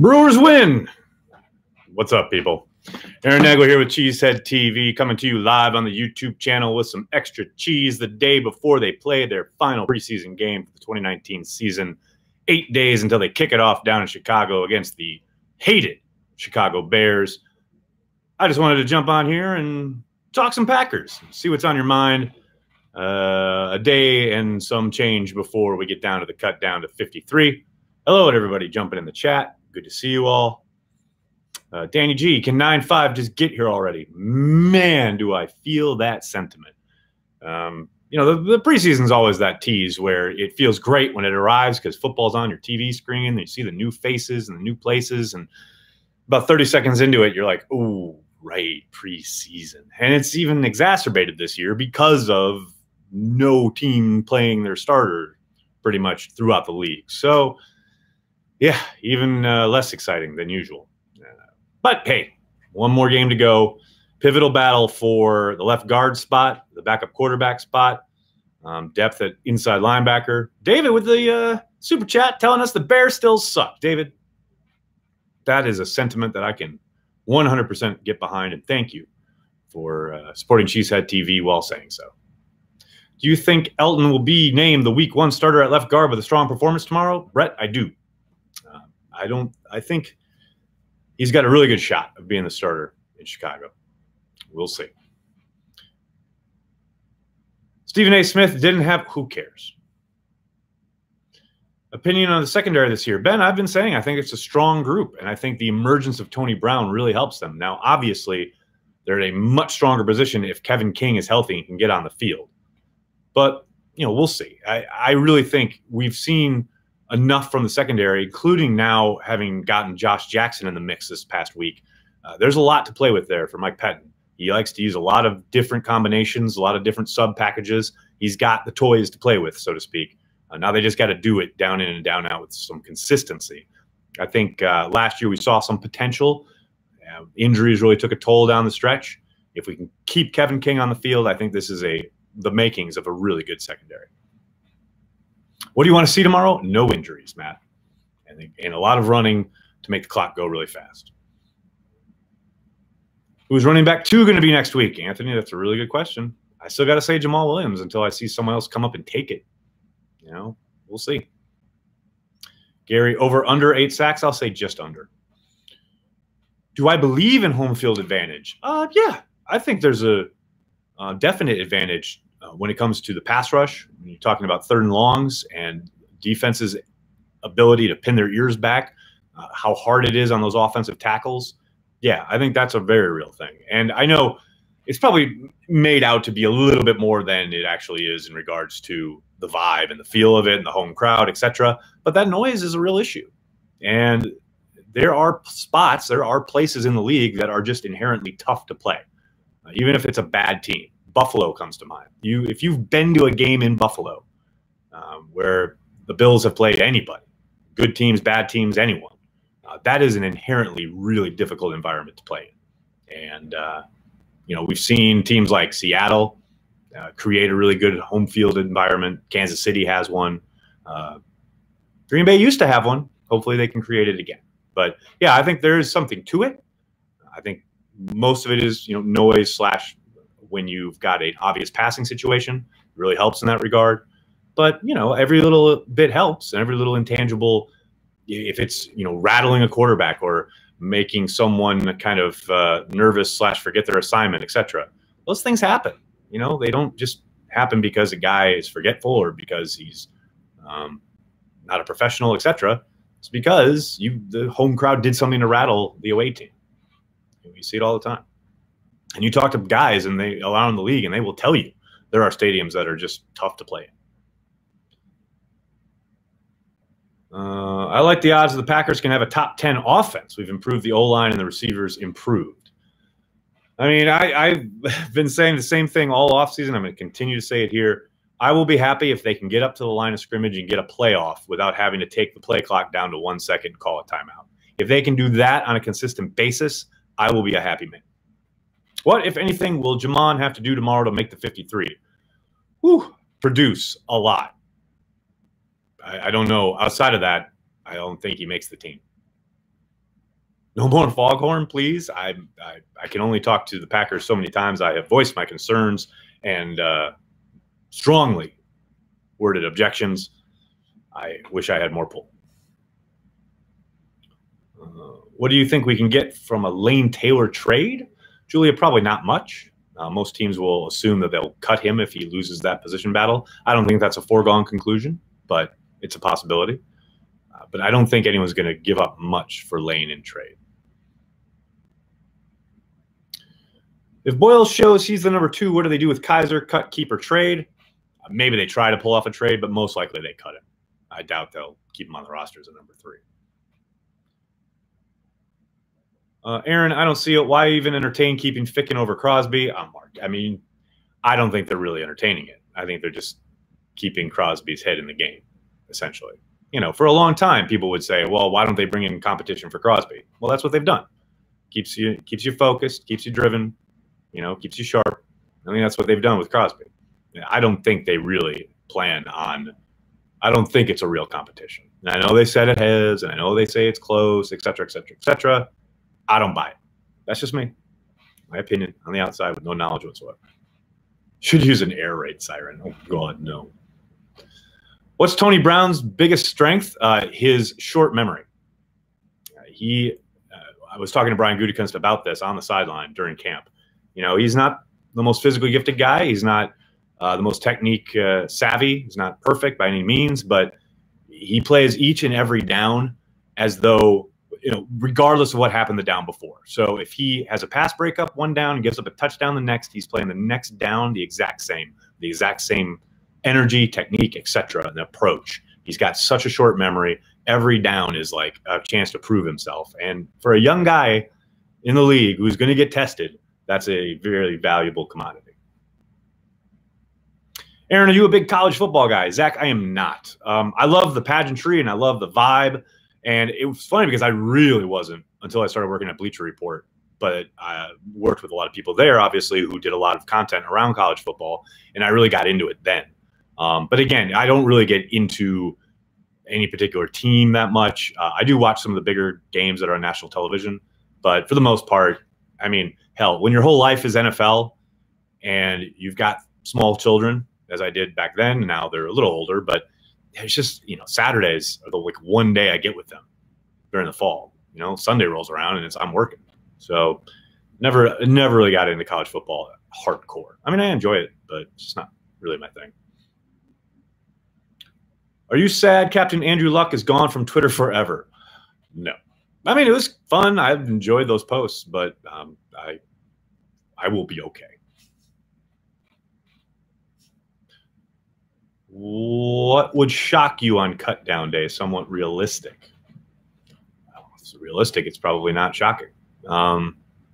Brewers win. What's up, people? Aaron Nagel here with Cheesehead TV, coming to you live on the YouTube channel with some extra cheese the day before they play their final preseason game for the 2019 season. 8 days until they kick it off down in Chicago against the hated Chicago Bears. I just wanted to jump on here and talk some Packers, see what's on your mind. A day and some change before we get down to the cut down to 53. Hello to everybody jumping in the chat. Good to see you all. Danny G, can 9-5 just get here already? Man, do I feel that sentiment. You know, the preseason's always that tease where it feels great when it arrives because football's on your TV screen and you see the new faces and the new places. And about 30 seconds into it, you're like, ooh, right, preseason. And it's even exacerbated this year because of no team playing their starter pretty much throughout the league. So, yeah, even less exciting than usual. But, hey, one more game to go. Pivotal battle for the left guard spot, the backup quarterback spot, depth at inside linebacker. David with the super chat telling us the Bears still suck. David, that is a sentiment that I can 100% get behind, and thank you for supporting Cheesehead TV while saying so. Do you think Elton will be named the Week 1 starter at left guard with a strong performance tomorrow? Brett, I do. I think he's got a really good shot of being the starter in Chicago. We'll see. Stephen A. Smith didn't have – who cares? Opinion on the secondary this year. Ben, I've been saying I think it's a strong group, and I think the emergence of Tony Brown really helps them. Now, obviously, they're in a much stronger position if Kevin King is healthy and can get on the field. But, you know, we'll see. I really think we've seen – enough from the secondary, including now having gotten Josh Jackson in the mix this past week. There's a lot to play with there for Mike Pettin. He likes to use a lot of different combinations, a lot of different sub packages. He's got the toys to play with, so to speak. Now they just got to do it down in and down out with some consistency. I think last year we saw some potential. Injuries really took a toll down the stretch. If we can keep Kevin King on the field, I think this is the makings of a really good secondary. What do you want to see tomorrow? No injuries, Matt. And a lot of running to make the clock go really fast. Who's running back 2 going to be next week? Anthony, that's a really good question. I still got to say Jamal Williams until I see someone else come up and take it. You know, we'll see. Gary, over under 8 sacks? I'll say just under. Do I believe in home field advantage? Yeah, I think there's a definite advantage when it comes to the pass rush. When you're talking about 3rd and longs and defense's ability to pin their ears back, how hard it is on those offensive tackles. Yeah, I think that's a very real thing. And I know it's probably made out to be a little bit more than it actually is in regards to the vibe and the feel of it and the home crowd, etc. But that noise is a real issue. And there are spots, there are places in the league that are just inherently tough to play, even if it's a bad team. Buffalo comes to mind. If you've been to a game in Buffalo where the Bills have played anybody, good teams, bad teams, anyone, that is an inherently really difficult environment to play in. And, you know, we've seen teams like Seattle create a really good home field environment. Kansas City has one. Green Bay used to have one. Hopefully they can create it again. But, yeah, I think there is something to it. I think most of it is, you know, noise / when you've got an obvious passing situation, it really helps in that regard. But, you know, every little bit helps, and every little intangible, if it's, you know, rattling a quarterback or making someone kind of nervous / forget their assignment, etc. Those things happen. You know, they don't just happen because a guy is forgetful or because he's not a professional, etc. It's because the home crowd did something to rattle the away team. You see it all the time. And you talk to guys and they around the league, and they will tell you there are stadiums that are just tough to play in. I like the odds that the Packers can have a top 10 offense. We've improved the O-line and the receivers improved. I mean, I've been saying the same thing all offseason. I'm going to continue to say it here. I will be happy if they can get up to the line of scrimmage and get a playoff without having to take the play clock down to 1 second and call a timeout. If they can do that on a consistent basis, I will be a happy man. What, if anything, will Jamon have to do tomorrow to make the 53? Produce a lot. I don't know. Outside of that, I don't think he makes the team. No more Foghorn, please. I can only talk to the Packers so many times. I have voiced my concerns and strongly worded objections. I wish I had more pull. What do you think we can get from a Lane Taylor trade? Julia, probably not much. Most teams will assume that they'll cut him if he loses that position battle. I don't think that's a foregone conclusion, but it's a possibility. But I don't think anyone's going to give up much for Lane in trade. If Boyle shows he's the number 2, what do they do with Kaiser? Cut, keep, or trade? Maybe they try to pull off a trade, but most likely they cut him. I doubt they'll keep him on the roster as a number 3. Aaron, I don't see it. Why even entertain keeping Ficken over Crosby? Mark. I mean, I don't think they're really entertaining it. I think they're just keeping Crosby's head in the game, essentially. You know, for a long time, people would say, well, why don't they bring in competition for Crosby? Well, that's what they've done. Keeps you focused, keeps you driven, you know, keeps you sharp. I think that's what they've done with Crosby. I don't think they really plan on – I don't think it's a real competition. And I know they said it has, and I know they say it's close, et cetera, et cetera, et cetera. I don't buy it. That's just me. My opinion on the outside with no knowledge whatsoever. Should use an air raid siren. Oh, God, no. What's Tony Brown's biggest strength? His short memory. I was talking to Brian Gutekunst about this on the sideline during camp. You know, he's not the most physically gifted guy. He's not the most technique savvy. He's not perfect by any means, but he plays each and every down as though, you know, regardless of what happened the down before. So if he has a pass breakup one down and gives up a touchdown the next, he's playing the next down the exact same energy, technique, etc., and approach. He's got such a short memory. Every down is like a chance to prove himself. And for a young guy in the league who's going to get tested, that's a very valuable commodity. Aaron, are you a big college football guy? Zach, I am not. I love the pageantry and I love the vibe. And it was funny because I really wasn't until I started working at Bleacher Report. But I worked with a lot of people there, obviously, who did a lot of content around college football. And I really got into it then. But again, I don't really get into any particular team that much. I do watch some of the bigger games that are on national television. But for the most part, I mean, hell, when your whole life is NFL and you've got small children, as I did back then, now they're a little older, but it's just, you know, Saturdays are the like one day I get with them during the fall. You know, Sunday rolls around and I'm working. So never really got into college football hardcore. I mean, I enjoy it, but it's just not really my thing. Are you sad Captain Andrew Luck is gone from Twitter forever? No. I mean, it was fun. I've enjoyed those posts, but I will be okay. What would shock you on cut down day? Somewhat realistic. Well, if it's realistic, it's probably not shocking. I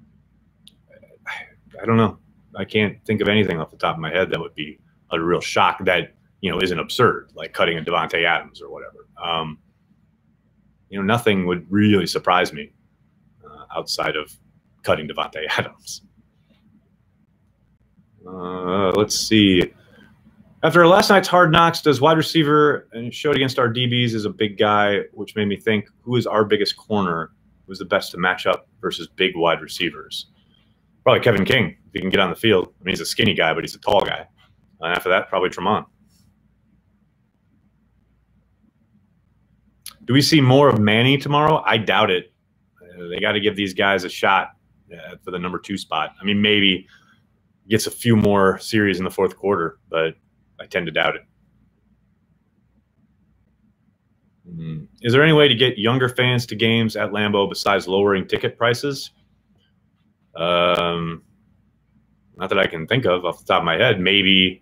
don't know. I can't think of anything off the top of my head that would be a real shock that, you know, isn't absurd, like cutting a Devontae Adams or whatever. You know, nothing would really surprise me outside of cutting Devontae Adams. Let's see. After last night's Hard Knocks, does wide receiver and showed against our DBs is a big guy, which made me think, who is our biggest corner? Who's the best to match up versus big wide receivers? Probably Kevin King, if he can get on the field. I mean, he's a skinny guy, but he's a tall guy. And after that, probably Tremont. Do we see more of Manny tomorrow? I doubt it. They got to give these guys a shot for the number 2 spot. I mean, maybe gets a few more series in the fourth quarter, but I tend to doubt it. Is there any way to get younger fans to games at Lambeau besides lowering ticket prices? Not that I can think of off the top of my head. Maybe,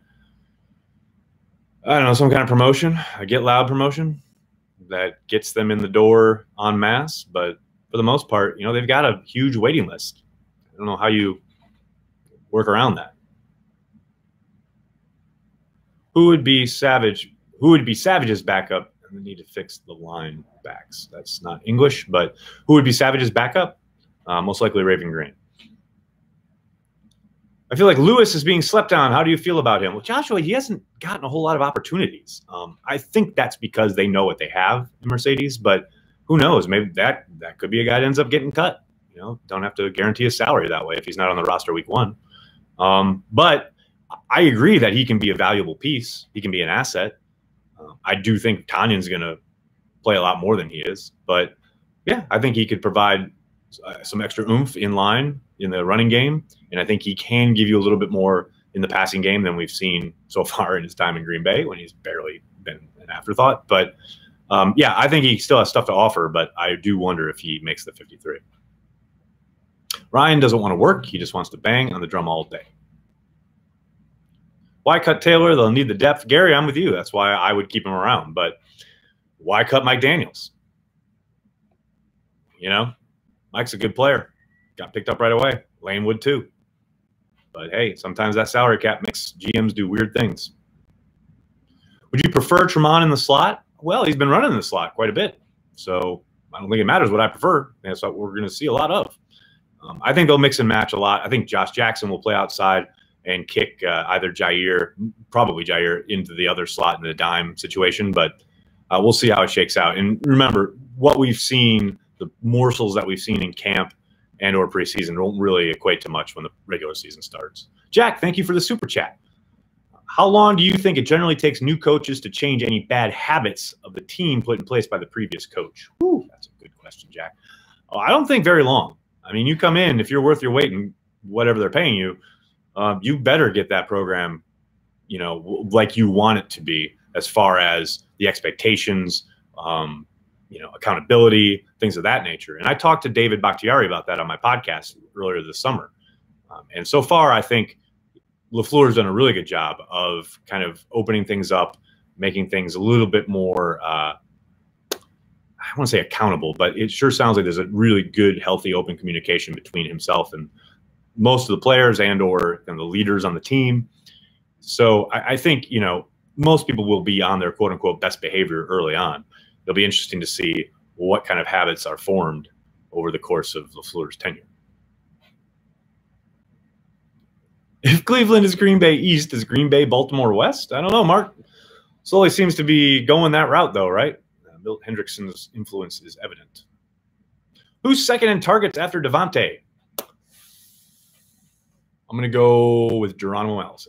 I don't know, some kind of promotion, a Get Loud promotion that gets them in the door en masse. But for the most part, you know, they've got a huge waiting list. I don't know how you work around that. Who would be Savage? Who would be Savage's backup? And they need to fix the line backs. That's not English, but who would be Savage's backup? Most likely Raven Green. I feel like Lewis is being slept on. How do you feel about him? Well, Joshua, he hasn't gotten a whole lot of opportunities. I think that's because they know what they have in Mercedes, but who knows? Maybe that could be a guy that ends up getting cut. You know, don't have to guarantee his salary that way if he's not on the roster week 1. But I agree that he can be a valuable piece. He can be an asset. I do think Tonyan's going to play a lot more than he is. But, yeah, I think he could provide some extra oomph in line in the running game. And I think he can give you a little bit more in the passing game than we've seen so far in his time in Green Bay when he's barely been an afterthought. But, yeah, I think he still has stuff to offer, but I do wonder if he makes the 53. Ryan doesn't want to work. He just wants to bang on the drum all day. Why cut Taylor? They'll need the depth. Gary, I'm with you. That's why I would keep him around. But why cut Mike Daniels? You know, Mike's a good player. Got picked up right away. Lane would too. But, hey, sometimes that salary cap makes GMs do weird things. Would you prefer Tremont in the slot? Well, he's been running in the slot quite a bit. So I don't think it matters what I prefer. That's what we're going to see a lot of. I think they'll mix and match a lot. I think Josh Jackson will play outside and kick either Jair, probably Jair, into the other slot in the dime situation. But we'll see how it shakes out. And remember, what we've seen, the morsels that we've seen in camp and or preseason don't really equate to much when the regular season starts. Jack, thank you for the super chat. How long do you think it generally takes new coaches to change any bad habits of the team put in place by the previous coach? Whew, that's a good question, Jack. I don't think very long. I mean, you come in, if you're worth your weight in whatever they're paying you, you better get that program, you know, like you want it to be as far as the expectations, you know, accountability, things of that nature. And I talked to David Bakhtiari about that on my podcast earlier this summer. And so far, I think LaFleur's done a really good job of kind of opening things up, making things a little bit more I want to say accountable, but it sure sounds like there's a really good, healthy, open communication between himself and most of the players and or the leaders on the team. So I think, you know, most people will be on their quote unquote best behavior early on. It'll be interesting to see what kind of habits are formed over the course of LaFleur's tenure. If Cleveland is Green Bay East, is Green Bay Baltimore West? I don't know, Mark. Slowly seems to be going that route though, right? Milt Hendrickson's influence is evident. Who's second in targets after Devontae? I'm going to go with Geronimo Allison.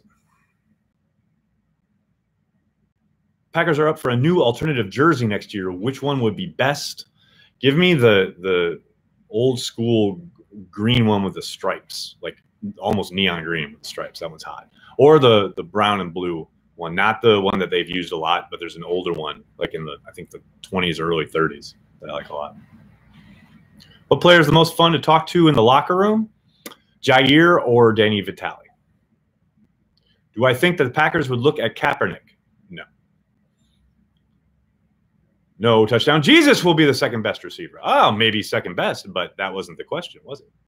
Packers are up for a new alternative jersey next year. Which one would be best? Give me the old school green one with the stripes, like almost neon green with the stripes. That one's hot. Or the brown and blue one, not the one that they've used a lot, but there's an older one, like in the, I think the 20s, early 30s, that I like a lot. What player is the most fun to talk to in the locker room? Jair or Danny Vitale? Do I think that the Packers would look at Kaepernick? No. No touchdown. Jesus will be the second best receiver. Oh, maybe second best, but that wasn't the question, was it?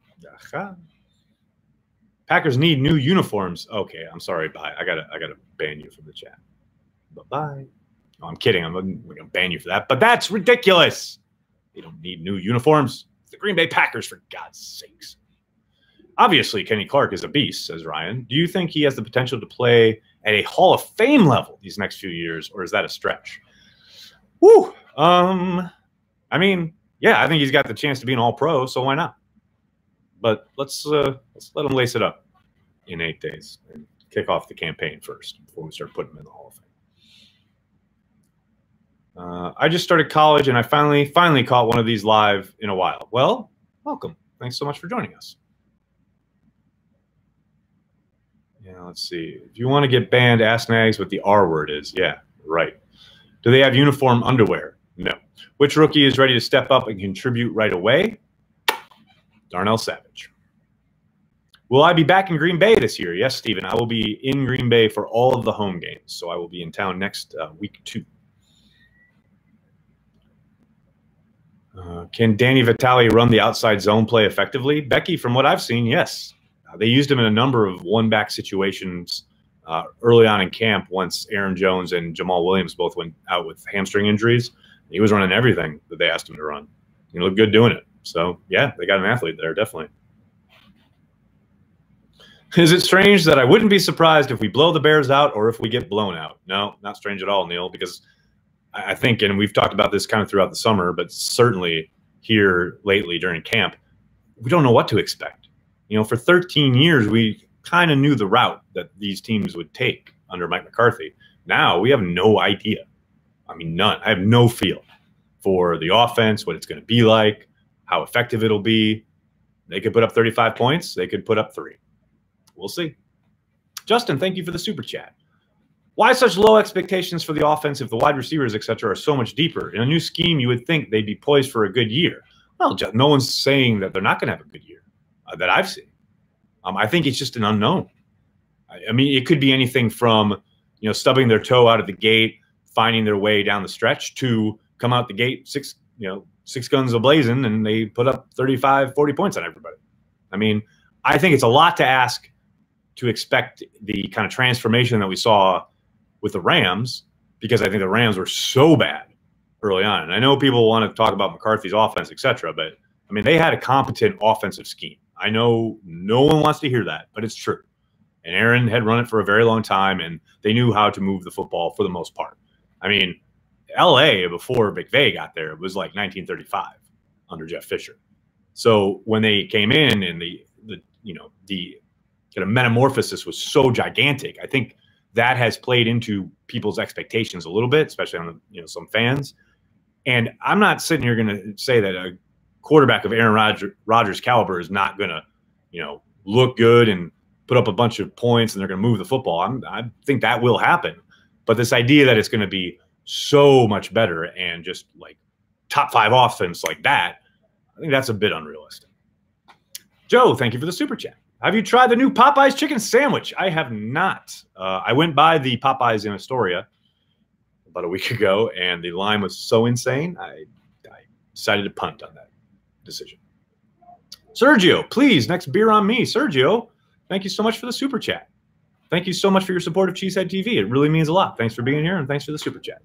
Packers need new uniforms. Okay, I'm sorry. Bye. I gotta ban you from the chat. Bye-bye. No, I'm kidding. I'm gonna ban you for that. But that's ridiculous. They don't need new uniforms. It's the Green Bay Packers, for God's sakes. Obviously, Kenny Clark is a beast, says Ryan. Do you think he has the potential to play at a Hall of Fame level these next few years, or is that a stretch? Woo. I mean, yeah, I think he's got the chance to be an All-Pro, so why not? But let's let him lace it up in 8 days and kick off the campaign first before we start putting him in the Hall of Fame. I just started college, and I finally caught one of these live in a while. Well, welcome. Thanks so much for joining us. Yeah, let's see. If you want to get banned, ask Nags what the R word is. Yeah, right. Do they have uniform underwear? No. Which rookie is ready to step up and contribute right away? Darnell Savage. Will I be back in Green Bay this year? Yes, Stephen. I will be in Green Bay for all of the home games. So I will be in town next week 2. Can Danny Vitale run the outside zone play effectively? Becky, from what I've seen, yes. They used him in a number of one-back situations early on in camp once Aaron Jones and Jamal Williams both went out with hamstring injuries. He was running everything that they asked him to run. He looked good doing it. So, yeah, they got an athlete there, definitely. Is it strange that I wouldn't be surprised if we blow the Bears out or if we get blown out? No, not strange at all, Neil, because I think, and we've talked about this kind of throughout the summer, but certainly here lately during camp, we don't know what to expect. You know, for 13 years, we kind of knew the route that these teams would take under Mike McCarthy. Now we have no idea. I mean, none. I have no feel for the offense, what it's going to be like, how effective it'll be. They could put up 35 points. They could put up 3. We'll see. Justin, thank you for the super chat. Why such low expectations for the offense if the wide receivers, et cetera, are so much deeper? In a new scheme, you would think they'd be poised for a good year. Well, no one's saying that they're not going to have a good year that I've seen. I think it's just an unknown. I mean, it could be anything from, you know, stubbing their toe out of the gate, finding their way down the stretch, to come out the gate six guns a-blazing, and they put up 35, 40 points on everybody. I mean, I think it's a lot to ask to expect the kind of transformation that we saw with the Rams, because I think the Rams were so bad early on. And I know people want to talk about McCarthy's offense, et cetera, but I mean, they had a competent offensive scheme. I know no one wants to hear that, but it's true. And Aaron had run it for a very long time, and they knew how to move the football for the most part. I mean, LA before McVay got there, it was like 1935 under Jeff Fisher. So when they came in and the kind of metamorphosis was so gigantic, I think that has played into people's expectations a little bit, especially on some fans. And I'm not sitting here going to say that a quarterback of Aaron Rodgers' caliber is not going to, look good and put up a bunch of points and they're going to move the football. I think that will happen. But this idea that it's going to be so much better and just like top 5 offense like that, I think that's a bit unrealistic. Joe, thank you for the super chat. Have you tried the new Popeyes chicken sandwich? I have not. I went by the Popeyes in Astoria about a week ago, and the line was so insane, I decided to punt on that decision. Sergio, please, next beer on me. Sergio, thank you so much for the super chat. Thank you so much for your support of Cheesehead TV. It really means a lot. Thanks for being here, and thanks for the super chat.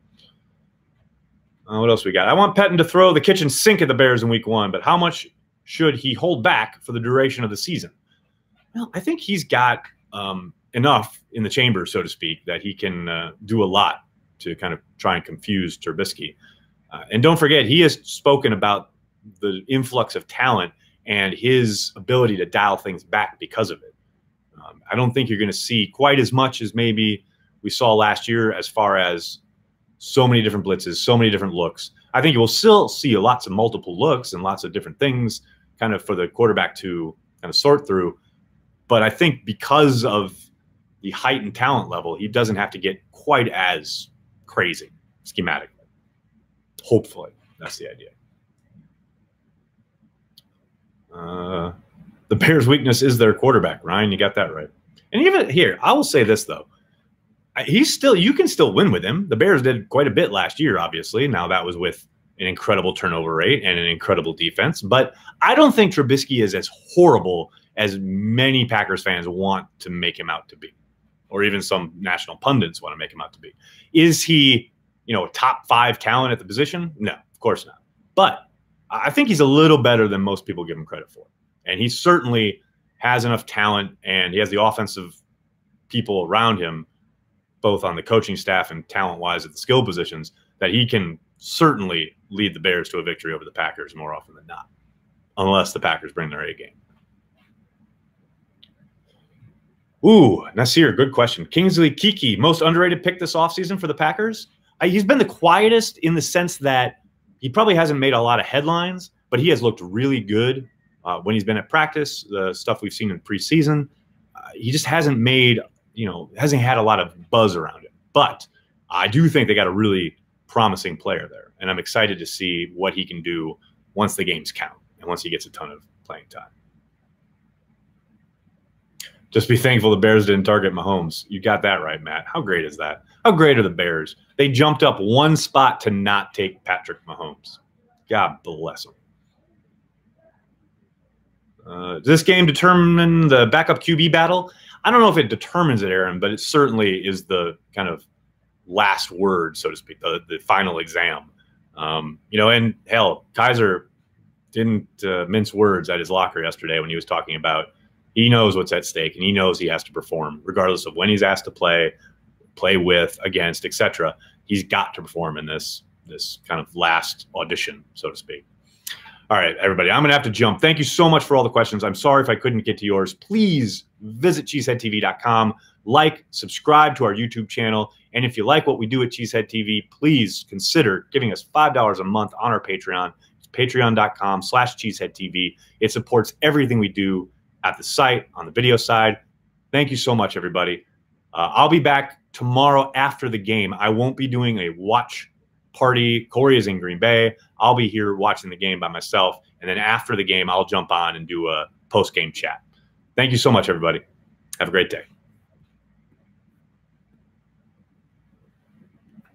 What else we got? I want Pettine to throw the kitchen sink at the Bears in week 1, but how much should he hold back for the duration of the season? Well, I think he's got enough in the chamber, so to speak, that he can do a lot to kind of try and confuse Trubisky. And don't forget, he has spoken about the influx of talent and his ability to dial things back because of it. I don't think you're going to see quite as much as maybe we saw last year as far as so many different blitzes, so many different looks. I think you will still see lots of multiple looks and lots of different things kind of for the quarterback to kind of sort through. But I think because of the heightened talent level, he doesn't have to get quite as crazy schematically. Hopefully, that's the idea. The Bears' weakness is their quarterback. Ryan, you got that right. And even here, I will say this, though. You can still win with him. The Bears did quite a bit last year, obviously. Now that was with an incredible turnover rate and an incredible defense. But I don't think Trubisky is as horrible as many Packers fans want to make him out to be, or even some national pundits want to make him out to be. Is he, a top 5 talent at the position? No, of course not. But I think he's a little better than most people give him credit for. And he certainly has enough talent, and he has the offensive people around him, both on the coaching staff and talent-wise at the skill positions, that he can certainly lead the Bears to a victory over the Packers more often than not, unless the Packers bring their A game. Ooh, Nasir, good question. Kingsley Kiki, most underrated pick this offseason for the Packers? He's been the quietest in the sense that he probably hasn't made a lot of headlines, but he has looked really good when he's been at practice, the stuff we've seen in preseason. He just hasn't made, hasn't had a lot of buzz around it. But I do think they got a really promising player there, and I'm excited to see what he can do once the games count and once he gets a ton of playing time. Just be thankful the Bears didn't target Mahomes. You got that right, Matt. How great is that? How great are the Bears? They jumped up one spot to not take Patrick Mahomes. God bless them. Does this game determine the backup QB battle? I don't know if it determines it, Aaron, but it certainly is the kind of last word, so to speak, the final exam. And hell, Kaiser didn't mince words at his locker yesterday when he was talking about he knows what's at stake, and he knows he has to perform regardless of when he's asked to play with, against, etc. he's got to perform in this kind of last audition, so to speak. All right, everybody, I'm going to have to jump. Thank you so much for all the questions. I'm sorry if I couldn't get to yours. Please visit cheeseheadtv.com, like, subscribe to our YouTube channel, and if you like what we do at Cheesehead TV, please consider giving us $5 a month on our Patreon. It's patreon.com/cheeseheadtv. It supports everything we do at the site, on the video side. Thank you so much, everybody. I'll be back tomorrow after the game. I won't be doing a watch party. Corey is in Green Bay. I'll be here watching the game by myself. And then after the game, I'll jump on and do a post-game chat. Thank you so much, everybody. Have a great day.